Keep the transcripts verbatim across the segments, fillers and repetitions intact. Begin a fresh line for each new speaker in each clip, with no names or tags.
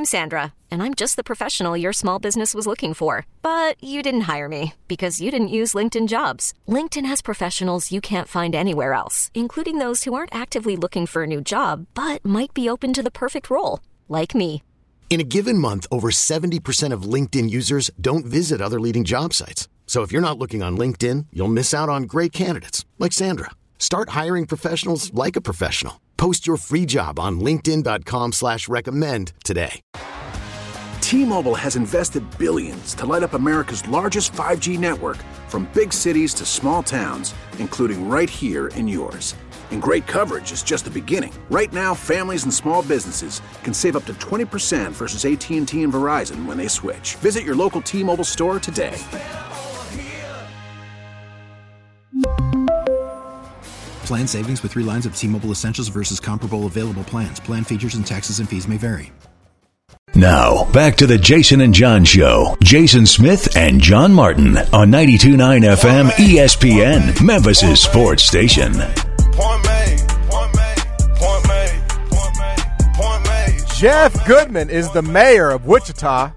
I'm Sandra, and I'm just the professional your small business was looking for. But you didn't hire me because you didn't use LinkedIn Jobs. LinkedIn has professionals you can't find anywhere else, including those who aren't actively looking for a new job, but might be open to the perfect role, like me.
In a given month, over seventy percent of LinkedIn users don't visit other leading job sites. So if you're not looking on LinkedIn, you'll miss out on great candidates like Sandra. Start hiring professionals like a professional. Post your free job on linkedin dot com slash recommend today.
T-Mobile has invested billions to light up America's largest five G network, from big cities to small towns, including right here in yours. And great coverage is just the beginning. Right now, families and small businesses can save up to twenty percent versus A T and T and Verizon when they switch. Visit your local T-Mobile store today.
Plan savings with three lines of T-Mobile Essentials versus comparable available plans. Plan features and taxes and fees may vary.
Now, back to the Jason and John Show. Jason Smith and John Martin on ninety-two point nine F M E S P N, Memphis' sports station.
Point made, point made, point made, point made, point made.
Jeff Goodman is the mayor of Wichita.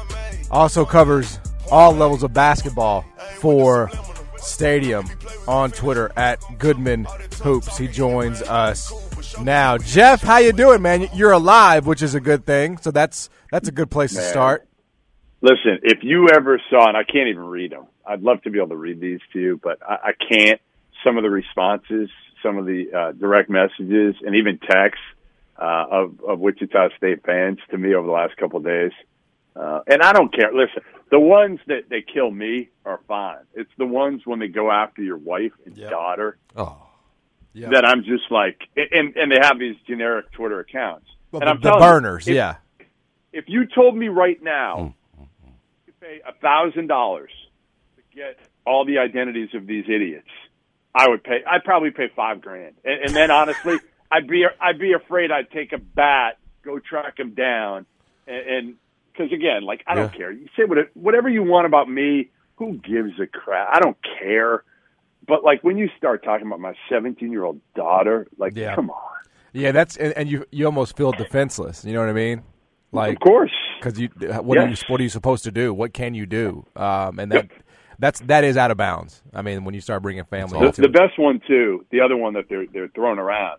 Also covers all levels of basketball for Stadium on Twitter at Goodman Hoops. He joins us now. Jeff, how you doing, man? You're alive, which is a good thing. So that's that's a good place man. to start.
Listen, if you ever saw, and I can't even read them. I'd love to be able to read these to you, but I, I can't. Some of the responses, some of the uh, direct messages, and even texts uh, of, of Wichita State fans to me over the last couple of days. Uh, and I don't care. Listen, the ones that they kill me are fine. It's the ones when they go after your wife and yep. daughter
oh, yep.
that I'm just like, and, and they have these generic Twitter accounts.
Well,
and
the,
I'm
the burners,
you, if,
yeah.
If you told me right now mm. you pay one thousand dollars to get all the identities of these idiots, I would pay. I'd probably pay five grand, and, and then honestly, I'd be I'd be afraid I'd take a bat, go track them down, and because again, like I don't yeah. care. You say whatever you want about me. Who gives a crap? I don't care. But like when you start talking about my seventeen-year-old daughter, like
yeah.
come on.
Yeah, that's and, and you you almost feel defenseless. You know what I mean? Like
of course,
because you what yes. are you what are you supposed to do? What can you do? Um, and that. That's that is out of bounds. I mean, when you start bringing family
the,
into
the
it.
best one too, the other one that they're they're throwing around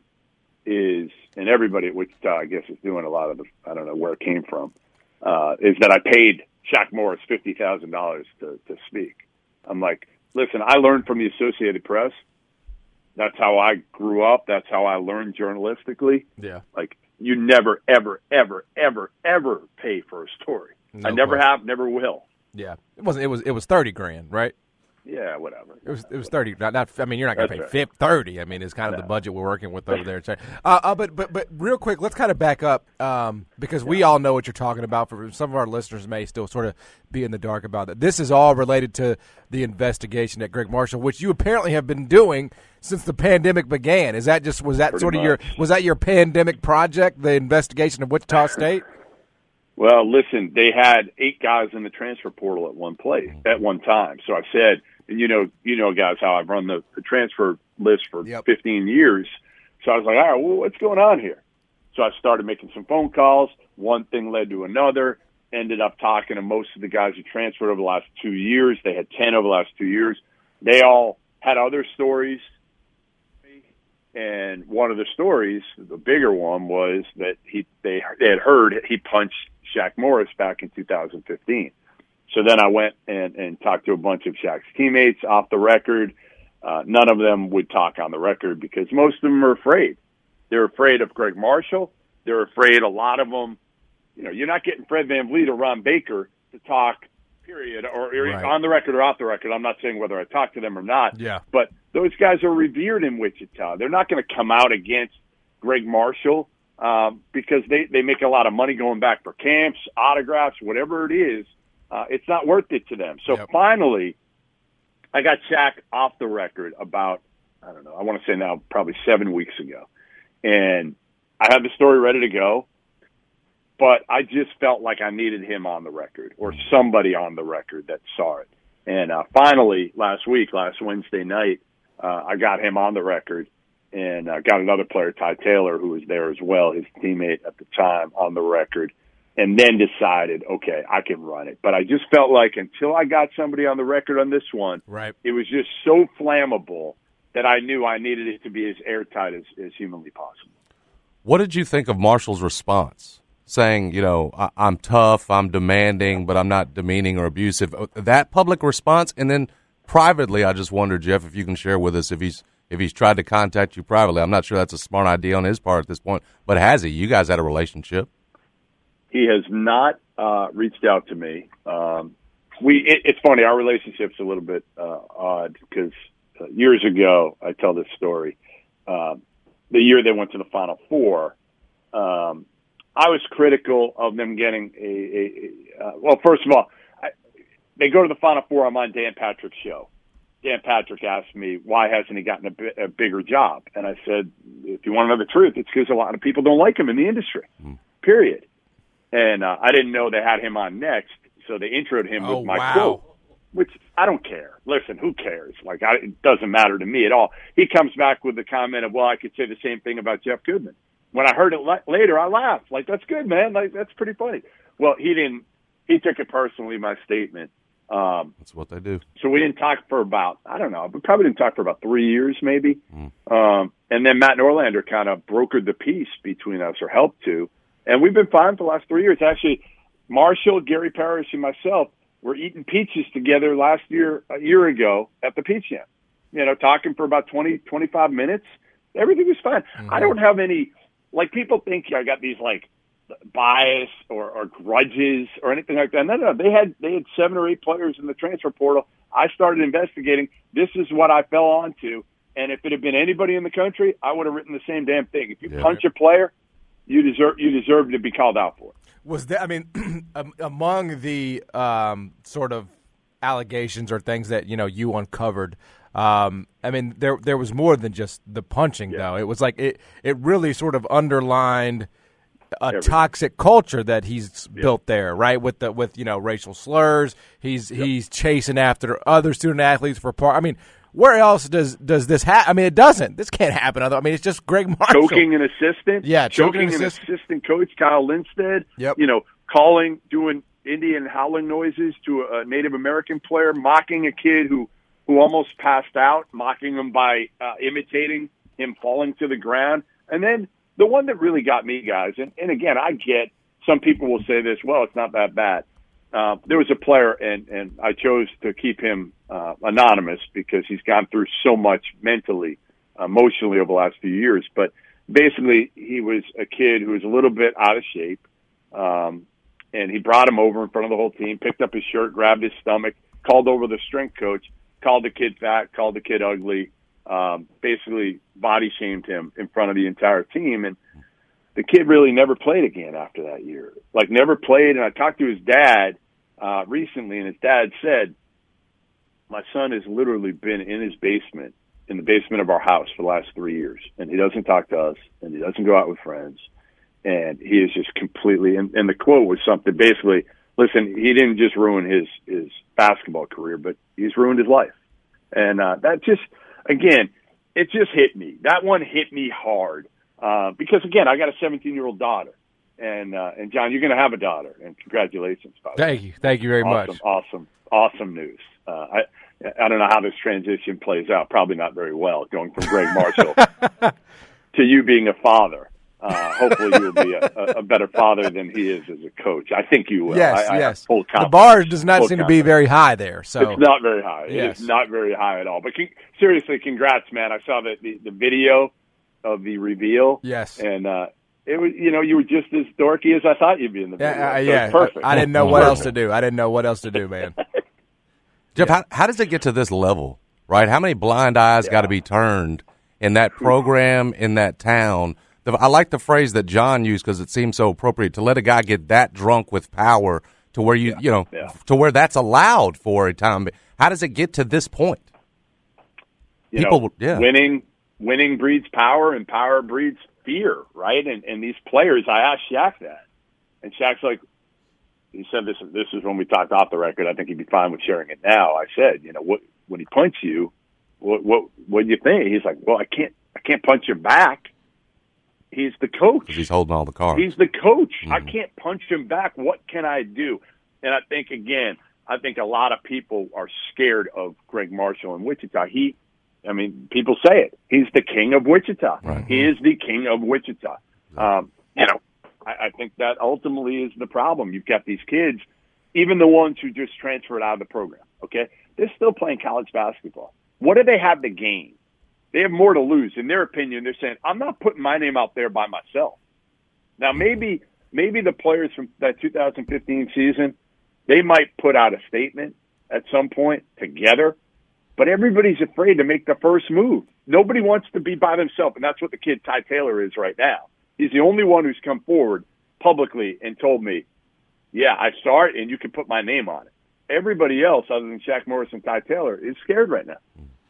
is, and everybody at Wichita, I guess, is doing a lot of the. I don't know where it came from. Uh, is that I paid Shaq Morris fifty thousand dollars to to speak? I'm like, listen, I learned from the Associated Press. That's how I grew up. That's how I learned journalistically.
Yeah,
like you never, ever, ever, ever, ever pay for a story.
No
I never
question.
have, never will.
Yeah, it wasn't. It was. It was thirty grand, right?
Yeah, whatever.
It was. It was thirty. Not. not I mean, you're not going to pay
right.
fifty, thirty. I mean, it's kind of no. the budget we're working with over there. Uh, uh, but but but real quick, let's kind of back up um, because we all know what you're talking about. For some of our listeners, may still sort of be in the dark about that. This is all related to the investigation at Greg Marshall, which you apparently have been doing since the pandemic began. Is that just was that
Pretty
sort of
much.
your was that your pandemic project, the investigation of Wichita State?
Well, listen, they had eight guys in the transfer portal at one place at one time. So I said, and you know, you know, guys, how I've run the, the transfer list for
yep.
fifteen years. So I was like, all right, well, what's going on here? So I started making some phone calls. One thing led to another. Ended up talking to most of the guys who transferred over the last two years. They had ten over the last two years. They all had other stories. And one of the stories, the bigger one, was that he they, they had heard he punched Shaq Morris back in two thousand fifteen. So then I went and, and talked to a bunch of Shaq's teammates off the record. Uh, none of them would talk on the record because most of them are afraid. They're afraid of Greg Marshall. They're afraid, a lot of them, you know, you're not getting Fred VanVleet or Ron Baker to talk, period, or, or
right.
on the record or off the record. I'm not saying whether I talked to them or not.
Yeah.
But those guys are revered in Wichita. They're not going to come out against Greg Marshall um, because they, they make a lot of money going back for camps, autographs, whatever it is. Uh, it's not worth it to them. So
yep.
finally, I got Shaq off the record about, I don't know, I want to say now probably seven weeks ago. And I had the story ready to go, but I just felt like I needed him on the record or somebody on the record that saw it. And uh, finally, last week, last Wednesday night, uh, I got him on the record and uh, got another player, Ty Taylor, who was there as well, his teammate at the time, on the record. and then decided, okay, I can run it. But I just felt like until I got somebody on the record on this one,
right.
it was just so flammable that I knew I needed it to be as airtight as, as humanly possible.
What did you think of Marshall's response? Saying, you know, I- I'm tough, I'm demanding, but I'm not demeaning or abusive. That public response, and then privately, I just wonder, Jeff, if you can share with us if he's if he's tried to contact you privately. I'm not sure that's a smart idea on his part at this point, but has he? You guys had a relationship.
He has not uh, reached out to me. Um, we it, it's funny, our relationship's a little bit uh, odd because uh, years ago, I tell this story. Um, the year they went to the Final Four, um, I was critical of them getting a. a, a uh, well, first of all, I, they go to the Final Four. I'm on Dan Patrick's show. Dan Patrick asked me, why hasn't he gotten a, bi- a bigger job? And I said, if you want to know the truth, it's because a lot of people don't like him in the industry, mm. period. And uh, I didn't know they had him on next, so they introed him
oh,
with my
wow.
quote, which I don't care. Listen, who cares? Like, I, it doesn't matter to me at all. He comes back with the comment of, well, I could say the same thing about Jeff Goodman. When I heard it le- later, I laughed. Like, that's good, man. Like, that's pretty funny. Well, he didn't. He took it personally, my statement. Um,
That's what they do.
So we didn't talk for about, I don't know, we probably didn't talk for about three years maybe. Mm. Um, and then Matt Norlander kind of brokered the peace between us, or helped to. And we've been fine for the last three years. Actually, Marshall, Gary Parrish, and myself were eating peaches together last year, a year ago, at the Peach Jam. You know, talking for about twenty, twenty-five minutes. Everything was fine. Mm-hmm. I don't have any, like, people think I got these, like, bias or, or grudges or anything like that. No, no, they had they had seven or eight players in the transfer portal. I started investigating. This is what I fell onto, and if it had been anybody in the country, I would have written the same damn thing. If you yeah. punch a player, you deserve you deserve to be called out for it.
Was that? I mean, among the um, sort of allegations or things that you know you uncovered. Um, I mean, there there was more than just the punching, yeah. though. It was like it it really sort of underlined a Everything. toxic culture that he's yep. built there, right? With the with you know racial slurs, he's yep. he's chasing after other student athletes for part. I mean, where else does does this happen? I mean, it doesn't. This can't happen. I mean, it's just Greg Marshall
choking an assistant.
Yeah,
choking, choking
an,
an
assist-
assistant coach, Kyle Lindstedt.
Yep.
You know, calling, doing Indian howling noises to a Native American player, mocking a kid who who almost passed out, mocking him by uh, imitating him falling to the ground, and then. The one that really got me, guys, and, and again, I get some people will say this, well, it's not that bad. Uh, there was a player, and, and I chose to keep him uh, anonymous because he's gone through so much mentally, emotionally over the last few years. But basically, he was a kid who was a little bit out of shape, um, and he brought him over in front of the whole team, picked up his shirt, grabbed his stomach, called over the strength coach, called the kid fat, called the kid ugly, Um, basically body shamed him in front of the entire team. And the kid really never played again after that year. Like, never played. And I talked to his dad uh, recently, and his dad said, my son has literally been in his basement, in the basement of our house for the last three years. And he doesn't talk to us, and he doesn't go out with friends. And he is just completely, and, and the quote was something basically, listen, he didn't just ruin his, his basketball career, but he's ruined his life. And uh, that just, Again, it just hit me. That one hit me hard uh, because, again, I got a seventeen-year-old daughter. And, uh, and John, you're going to have a daughter, and congratulations. By the
Thank
way.
you. Thank you very
awesome,
much.
Awesome, awesome news. Uh, I I don't know how this transition plays out. Probably not very well, going from Greg Marshall to you being a father. Uh, hopefully you'll be a, a better father than he is as a coach. I think you will.
Yes,
I, I
yes.
Full
the bar does not seem
confidence.
to be very high there. So
it's not very high.
Yes.
It's not very high at all. But con- seriously, congrats, man. I saw the, the, the video of the reveal.
Yes.
And uh, it was, you know, you were just as dorky as I thought you'd be in the video.
Yeah, uh,
so
yeah.
perfect.
I, I didn't know what else to do. I didn't know what else to do, man.
Jeff, yeah. how, how does it get to this level, right? How many blind eyes yeah. got to be turned in that program, in that town? The, I like the phrase that John used because it seems so appropriate, to let a guy get that drunk with power to where you,
yeah.
you know,
yeah.
to where that's allowed for a time. How does it get to this point?
You
People,
know,
yeah.
winning, winning breeds power, and power breeds fear, right? And and these players, I asked Shaq that, and Shaq's like, he said this. This is when we talked off the record. I think he'd be fine with sharing it now. I said, you know, what when he punched you, what what what do you think? He's like, well, I can't I can't punch your back. He's the coach.
He's holding all the cards.
He's the coach.
Mm-hmm.
I can't punch him back. What can I do? And I think, again, I think a lot of people are scared of Greg Marshall in Wichita. He, I mean, people say it. He's the king of Wichita.
Right.
He is the king of Wichita. Um, you know, I, I think that ultimately is the problem. You've got these kids, even the ones who just transferred out of the program, okay? They're still playing college basketball. What do they have to gain? They have more to lose. In their opinion, they're saying, I'm not putting my name out there by myself. Now, maybe maybe the players from that two thousand fifteen season, they might put out a statement at some point together, but everybody's afraid to make the first move. Nobody wants to be by themselves, and that's what the kid Ty Taylor is right now. He's the only one who's come forward publicly and told me, yeah, I saw it, and you can put my name on it. Everybody else, other than Shaq Morris and Ty Taylor, is scared right now.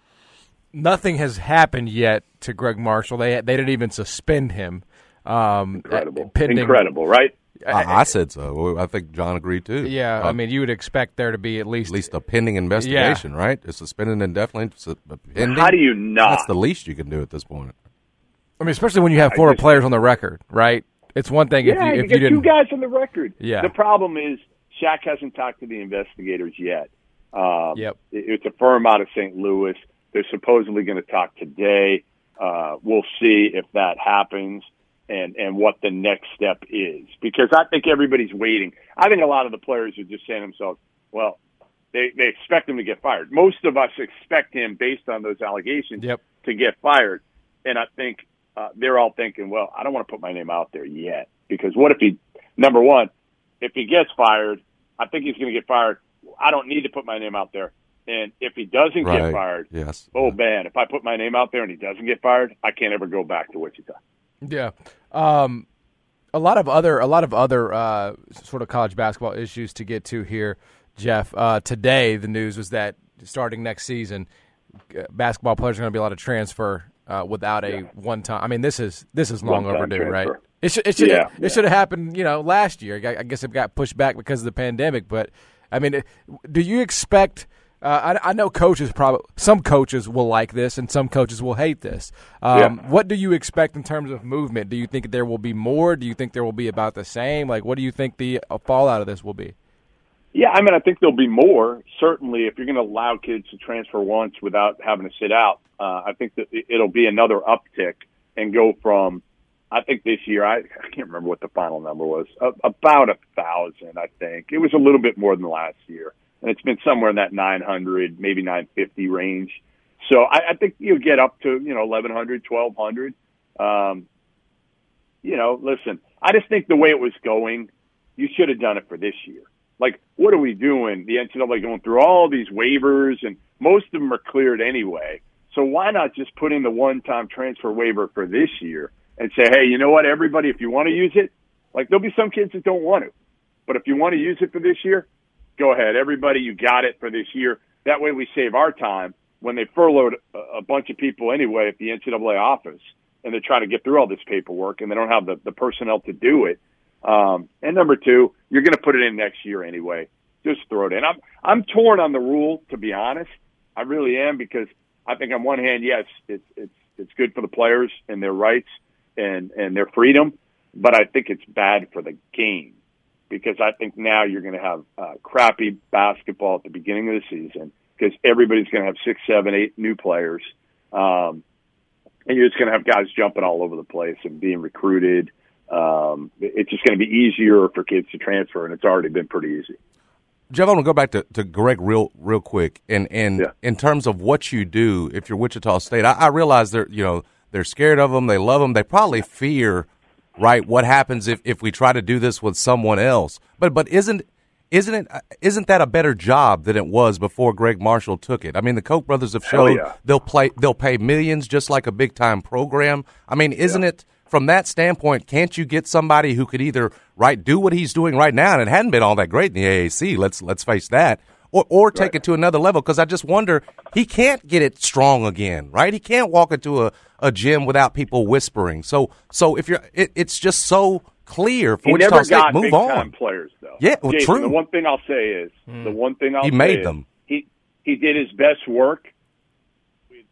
Nothing has happened yet to Greg Marshall. They they didn't even suspend him. Um,
Incredible.
Pending,
Incredible, right?
I, I said so. I think John agreed too.
Yeah,
uh,
I mean, you would expect there to be at least
at least a pending investigation, yeah. right? It's suspended indefinitely. Pending.
How do you not?
That's the least you can do at this point.
I mean, especially when you have four just, players on the record, right? It's one thing
yeah,
if you if
you,
you
get
didn't.
two guys on the record.
Yeah.
The problem is Shaq hasn't talked to the investigators yet. Um,
yep.
It, it's a firm out of Saint Louis. They're supposedly going to talk today. Uh, we'll see if that happens and, and what the next step is. Because I think everybody's waiting. I think a lot of the players are just saying to themselves, well, they, they expect him to get fired. Most of us expect him, based on those allegations,
yep.
to get fired. And I think uh, they're all thinking, well, I don't want to put my name out there yet. Because what if he, number one, if he gets fired, I think he's going to get fired. I don't need to put my name out there. And if he doesn't
right.
get fired,
yes.
oh, man, if I put my name out there and he doesn't get fired, I can't ever go back to Wichita.
Yeah. Um, a lot of other a lot of other uh, sort of college basketball issues to get to here, Jeff. Uh, today, the news was that starting next season, uh, basketball players are going to be allowed to transfer uh, without a yeah. one-time. I mean, this is this is long
one-time
overdue,
transfer.
right? It should it should
yeah,
it
yeah.
should have happened, you know, last year. I guess it got pushed back because of the pandemic. But I mean, do you expect? Uh, I, I know coaches probably some coaches will like this and some coaches will hate this. Um,
yeah.
What do you expect in terms of movement? Do you think there will be more? Do you think there will be about the same? Like, what do you think the uh, fallout of this will be?
Yeah, I mean, I think there'll be more. Certainly, if you're going to allow kids to transfer once without having to sit out, uh, I think that it'll be another uptick and go from. I think this year, I, I can't remember what the final number was, uh, about a thousand. I think it was a little bit more than last year. And it's been somewhere in that nine hundred, maybe nine fifty range. So I, I think you'll get up to, you know, eleven hundred, twelve hundred. Um, you know, listen, I just think the way it was going, you should have done it for this year. Like, what are we doing? The N C double A going through all these waivers, and most of them are cleared anyway. So why not just put in the one-time transfer waiver for this year and say, hey, you know what, everybody, if you want to use it, like there'll be some kids that don't want to. But if you want to use it for this year, go ahead. Everybody, you got it for this year. That way we save our time when they furloughed a bunch of people anyway at the N C double A office, and they're trying to get through all this paperwork, and they don't have the, the personnel to do it. Um, and number two, you're going to put it in next year anyway. Just throw it in. I'm I'm torn on the rule, to be honest. I really am, because I think on one hand, yes, it's it's it's good for the players and their rights and, and their freedom, but I think it's bad for the game. Because I think now you're going to have uh, crappy basketball at the beginning of the season, because everybody's going to have six, seven, eight new players. Um, and you're just going to have guys jumping all over the place and being recruited. Um, it's just going to be easier for kids to transfer, and it's already been pretty easy.
Jeff, I want to go back to, to Greg real real quick. And, and
yeah.
in terms of what you do if you're Wichita State, I, I realize they're, you know, they're scared of them. They love them. They probably fear – right, what happens if, if we try to do this with someone else? But but isn't isn't it isn't that a better job than it was before Greg Marshall took it? I mean, the Koch brothers have shown
yeah.
they'll play they'll pay millions just like a big time program. I mean, isn't yeah. it from that standpoint? Can't you get somebody who could either right do what he's doing right now, and it hadn't been all that great in the A A C. Let's let's face that. Or, or take
right.
it to another level, because I just wonder, he can't get it strong again, right? He can't walk into a, a gym without people whispering. So, so if you're, it, it's just so clear for
he
Wichita
never
State.
got
Move
big
on.
Time players though.
Yeah, well,
Jason,
true.
The one thing I'll say is mm. the one thing I'll
he
say
made
is
them.
He he did his best work with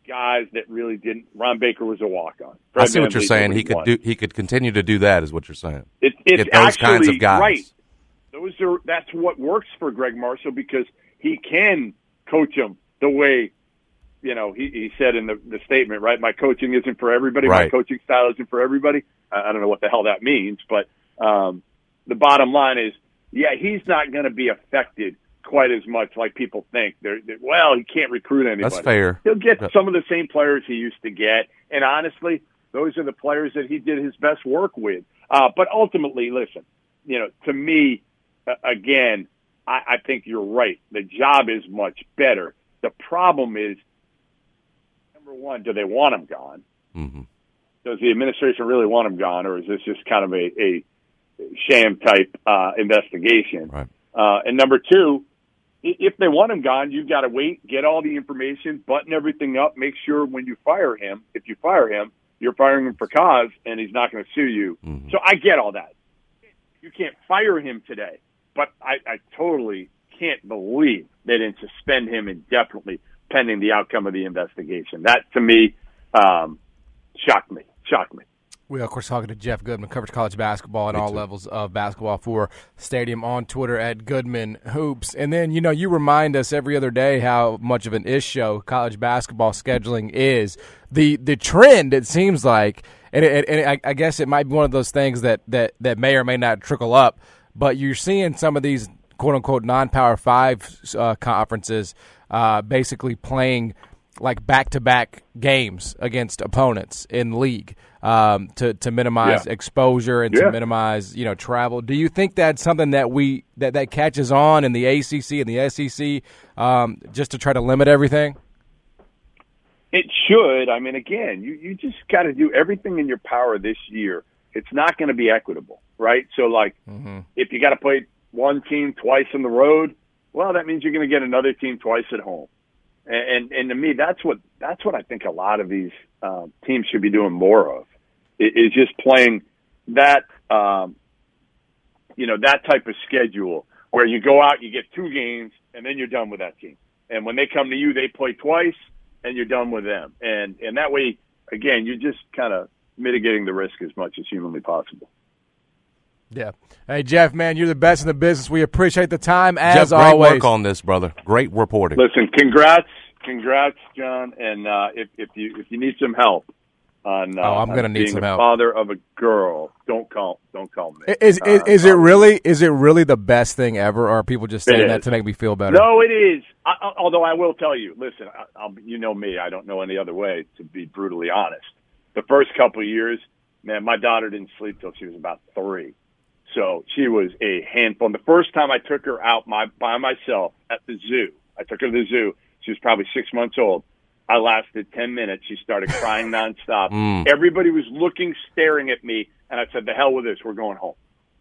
guys that really didn't. Ron Baker was a walk-on.
Fred I see what you're saying. He could do. He could continue to do that. Is what you're saying.
It, it's
Get those
actually
kinds of guys.
Right. Those are. That's what works for Greg Marshall because he can coach them the way. You know, he, he said in the, the statement, right? My coaching isn't for everybody.
Right.
My coaching style isn't for everybody. I, I don't know what the hell that means, but um, the bottom line is, yeah, he's not going to be affected quite as much like people think. They're, they're, well, he can't recruit anybody.
That's fair.
He'll get
but,
some of the same players he used to get, and honestly, those are the players that he did his best work with. Uh, but ultimately, listen, you know, to me, uh, again, I, I think you're right. The job is much better. The problem is, number one, do they want him gone?
Mm-hmm.
Does the administration really want him gone, or is this just kind of a, a sham-type uh, investigation?
Right.
Uh, and number two, if they want him gone, you've got to wait, get all the information, button everything up, make sure when you fire him, if you fire him, you're firing him for cause, and he's not going to sue you.
Mm-hmm.
So I get all that. You can't fire him today, but I, I totally can't believe they didn't suspend him indefinitely pending the outcome of the investigation. That, to me, um, shocked me. Shocked me.
We are, of course, talking to Jeff Goodman, covers college basketball and
Me
all
too.
levels of basketball for Stadium on Twitter at Goodman Hoops. And then, you know, you remind us every other day how much of an ish show college basketball scheduling is. The the trend, it seems like, and, it, and I, I guess it might be one of those things that, that, that may or may not trickle up, but you're seeing some of these quote-unquote non-Power Five uh, conferences uh, basically playing like back-to-back games against opponents in league um, to to minimize
yeah.
exposure and
yeah.
to minimize you know travel. Do you think that's something that we that, that catches on in the A C C and the S E C um, just to try to limit everything?
It should. I mean, again, you, you just got to do everything in your power this year. It's not going to be equitable, right? So, like,
Mm-hmm.
if you got to play one team twice on the road, well, that means you're going to get another team twice at home. And, and and to me, that's what that's what I think a lot of these uh, teams should be doing more of, is just playing that um, you know that type of schedule where you go out, you get two games, and then you're done with that team. And when they come to you, they play twice, and you're done with them. And and that way, again, you're just kind of mitigating the risk as much as humanly possible.
Yeah. Hey, Jeff, man, you're the best in the business. We appreciate the time, as
Jeff, great
always.
work on this, brother. Great reporting.
Listen, congrats, congrats, John. And uh, if, if you if you need some help on, uh,
Oh, I'm gonna
on
need
being
some
a
help.
father of a girl, don't call don't call me.
Is is,
Uh,
is it really is it really the best thing ever, or are people just saying
It
that
is.
to make me feel better?
No, it is. I, I- although I will tell you, listen, I, I'll, you know me. I don't know any other way, to be brutally honest. The first couple of years, man, my daughter didn't sleep till she was about three. So she was a handful. And the first time I took her out my, by myself at the zoo, I took her to the zoo. She was probably six months old. I lasted ten minutes. She started crying nonstop.
Mm.
Everybody was looking, staring at me, and I said, the hell with this. We're going home.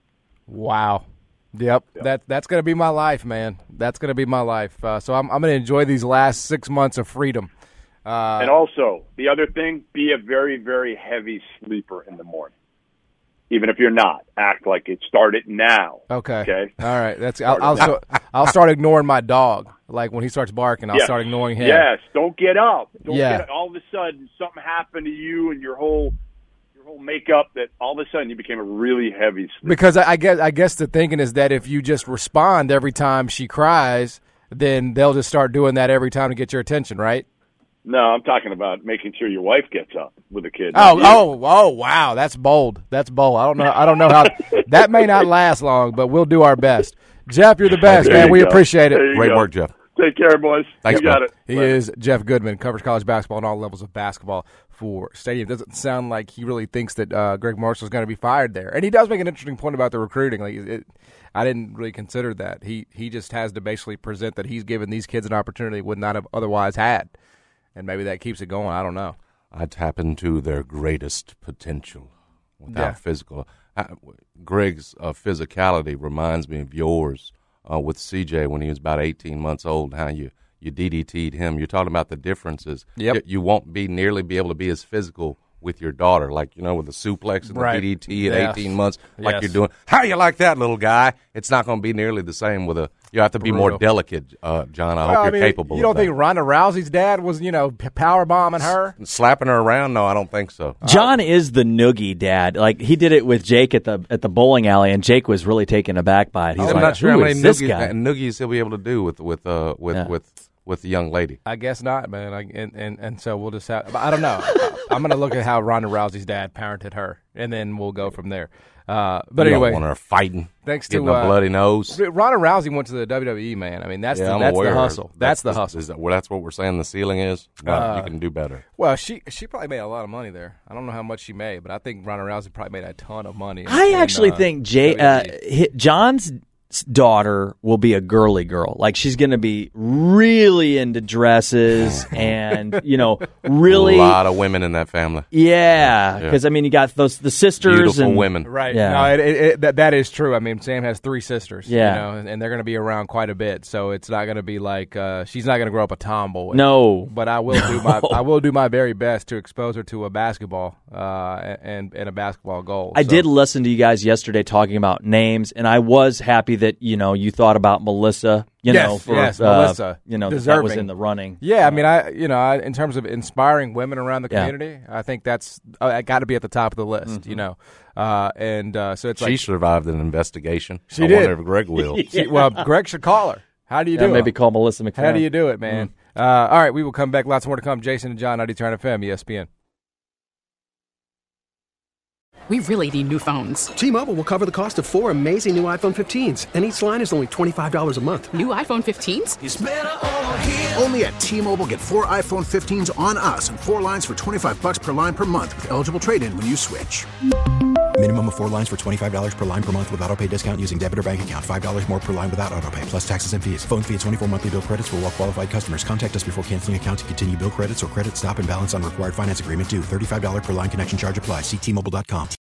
Wow. Yep,
Yep.
that that's gonna be my life, man. That's gonna be my life. Uh, so I'm I'm gonna enjoy these last six months of freedom. Uh,
And also, the other thing, be a very, very heavy sleeper in the morning. Even if you're not, act like it. Start it now.
okay.
Okay.
All right. That's I'll I'll, so, I'll start ignoring my dog. Like when he starts barking, I'll
Yes.
start ignoring him.
Yes. Don't get up. Don't
Yeah.
get all of a sudden something happened to you and your whole your whole makeup that all of a sudden you became a really heavy sleeper.
Because I, I guess I guess the thinking is that if you just respond every time she cries, then they'll just start doing that every time to get your attention, right?
No, I'm talking about making sure your wife gets up with the kid.
Oh,
not you.
oh, oh! Wow, that's bold. That's bold. I don't know. I don't know how that may not last long, but we'll do our best. Jeff, you're the best,
There
man.
you
We
go.
appreciate it.
There you
Great
go.
work, Jeff.
Take care, boys.
Thanks,
you got
bro.
it.
He is Jeff Goodman, covers college basketball and all levels of basketball for Stadium. Doesn't sound like he really thinks that uh, Greg Marshall is going to be fired there, and he does make an interesting point about the recruiting. Like, it, I didn't really consider that. He he just has to basically present that he's given these kids an opportunity would not have otherwise had, and maybe that keeps it going. I don't know.
I tap into their greatest potential without
Yeah.
physical. I, Greg's uh, physicality reminds me of yours uh, with C J when he was about eighteen months old, how you, you D D T'd him. You're talking about the differences.
Yep.
You, you won't be nearly be able to be as physical with your daughter, like, you know, with the suplex and
Right.
the D D T at
Yes.
eighteen months, like
Yes.
you're doing. How you like that, little guy? It's not going to be nearly the same with a You have to be
Brutal.
more delicate, uh, John. I
Well,
hope
I
you're
mean,
capable
You don't
of
think
that.
Ronda Rousey's dad was, you know, p- power bombing her?
Slapping her around? No, I don't think so.
John is the noogie dad. Like he did it with Jake at the at the bowling alley, and Jake was really taken aback by it. He's
I'm
like,
not sure how
"Who
many
is this
noogies,
guy?"
noogies he'll be able to do with with uh, with,
Yeah.
with with the young lady.
I guess not, man. I, and, and and so we'll just have. I don't know. I'm going to look at how Ronda Rousey's dad parented her, and then we'll go from there. Uh, but
You
anyway,
don't want her fighting,
thanks
getting
to
a
uh,
bloody nose.
Ronda Rousey went to the W W E, man. I mean, that's
Yeah,
the,
I'm
that's
aware.
the hustle. That's, the hustle.
Is that, well, that's what we're saying the ceiling is. No,
Uh,
you can do better.
Well, she she probably made a lot of money there. I don't know how much she made, but I think Ronda Rousey probably made a ton of money.
I
in,
actually
uh,
think Jay, uh,
W W E.
hi- John's daughter will be a girly girl. Like she's going to be really into dresses and you know really
a lot of women in that family.
Yeah, because
Yeah.
I mean you got those the sisters
Beautiful
and
women.
Right.
Yeah.
No, it, it, it, that, that is true. I mean, Sam has three sisters.
Yeah.
You know, and, and they're going to be around quite a bit. So it's not going to be like uh, she's not going to grow up a tomboy.
No.
But I will do my I will do my very best to expose her to a basketball uh, and and a basketball goal.
I
So-
did listen to you guys yesterday talking about names, and I was happy that you know you thought about Melissa. You
Yes,
know, for
yes,
uh,
Melissa.
you know that, that was
Deserving.
in the running.
Yeah, I mean, I you know, I, in terms of inspiring women around the
Yeah.
community, I think that's uh, got to be at the top of the list.
Mm-hmm.
You know, uh, and uh, so it's
She
like
survived an investigation.
She
I
did.
wonder if Greg will.
she- well, Greg should call her. How do you
Yeah,
do
maybe
it?
call Melissa McFerrin.
How do you do it, man? Uh, all right, we will come back. Lots more to come. Jason and John, ninety Turn F M, E S P N.
We really need new phones.
T-Mobile will cover the cost of four amazing new iPhone fifteens, and each line is only twenty-five dollars a month.
New iPhone fifteens?
Only at T-Mobile, get four iPhone fifteens on us and four lines for twenty-five bucks per line per month with eligible trade-in when you switch.
Minimum of four lines for twenty-five dollars per line per month with autopay discount using debit or bank account. five dollars more per line without autopay, plus taxes and fees. Phone fee at twenty-four monthly bill credits for well-qualified customers. Contact us before canceling account to continue bill credits or credit stop and balance on required finance agreement due. thirty-five dollars per line connection charge applies. See T Mobile dot com.